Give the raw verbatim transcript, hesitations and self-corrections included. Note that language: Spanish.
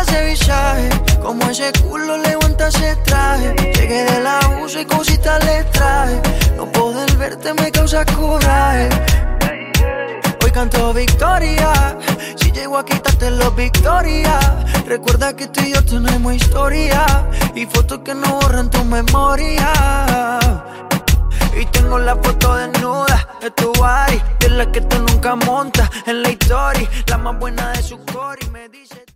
ese visaje, como ese culo levanta ese traje. Llegué de la U y cositas le traje, no poder verte me causa coraje. Hoy canto victoria, si llego a quitarte los victoria. Recuerda que tú y yo tenemos historia y fotos que no borran tu memoria. Y tengo la foto desnuda de tu body, de la que tú nunca montas en la historia, la más buena de su core y me dice